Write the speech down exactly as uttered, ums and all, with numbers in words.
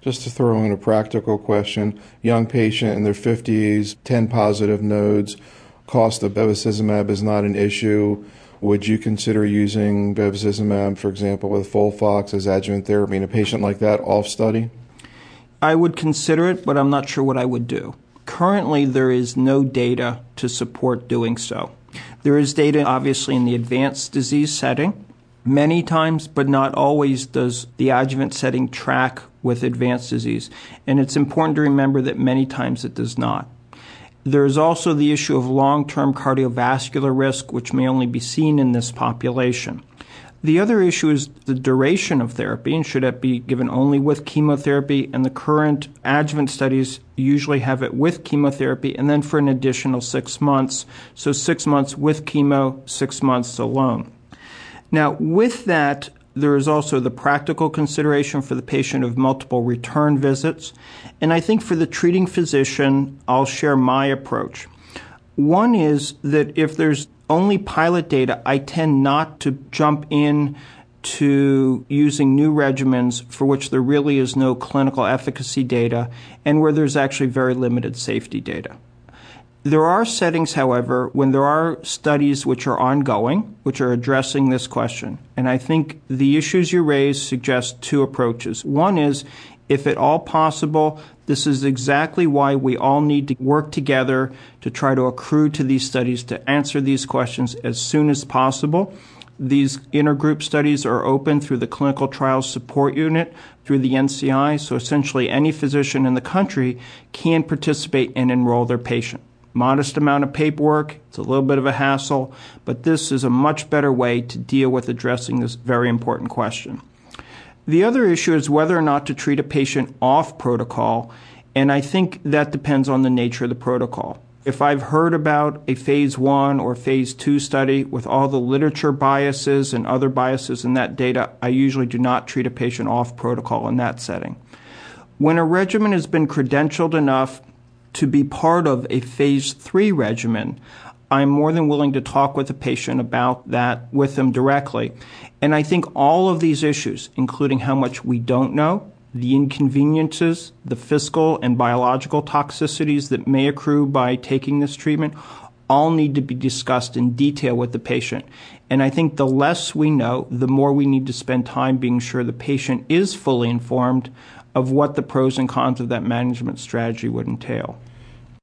Just to throw in a practical question, young patient in their fifties, ten positive nodes, cost of bevacizumab is not an issue. Would you consider using bevacizumab, for example, with FOLFOX as adjuvant therapy in a patient like that off study? I would consider it, but I'm not sure what I would do. Currently, there is no data to support doing so. There is data, obviously, in the advanced disease setting. Many times, but not always, does the adjuvant setting track with advanced disease. And it's important to remember that many times it does not. There is also the issue of long-term cardiovascular risk, which may only be seen in this population. The other issue is the duration of therapy, and should it be given only with chemotherapy? And the current adjuvant studies usually have it with chemotherapy and then for an additional six months. So six months with chemo, six months alone. Now, with that, there is also the practical consideration for the patient of multiple return visits. And I think for the treating physician, I'll share my approach. One is that if there's only pilot data, I tend not to jump in to using new regimens for which there really is no clinical efficacy data and where there's actually very limited safety data. There are settings, however, when there are studies which are ongoing, which are addressing this question. And I think the issues you raise suggest two approaches. One is, if at all possible, this is exactly why we all need to work together to try to accrue to these studies to answer these questions as soon as possible. These intergroup studies are open through the Clinical Trials Support Unit, through the N C I, so essentially any physician in the country can participate and enroll their patient. Modest amount of paperwork, it's a little bit of a hassle, but this is a much better way to deal with addressing this very important question. The other issue is whether or not to treat a patient off protocol, and I think that depends on the nature of the protocol. If I've heard about a phase one or phase two study with all the literature biases and other biases in that data, I usually do not treat a patient off protocol in that setting. When a regimen has been credentialed enough to be part of a phase three regimen, I'm more than willing to talk with the patient about that with them directly. And I think all of these issues, including how much we don't know, the inconveniences, the fiscal and biological toxicities that may accrue by taking this treatment, all need to be discussed in detail with the patient. And I think the less we know, the more we need to spend time being sure the patient is fully informed of what the pros and cons of that management strategy would entail.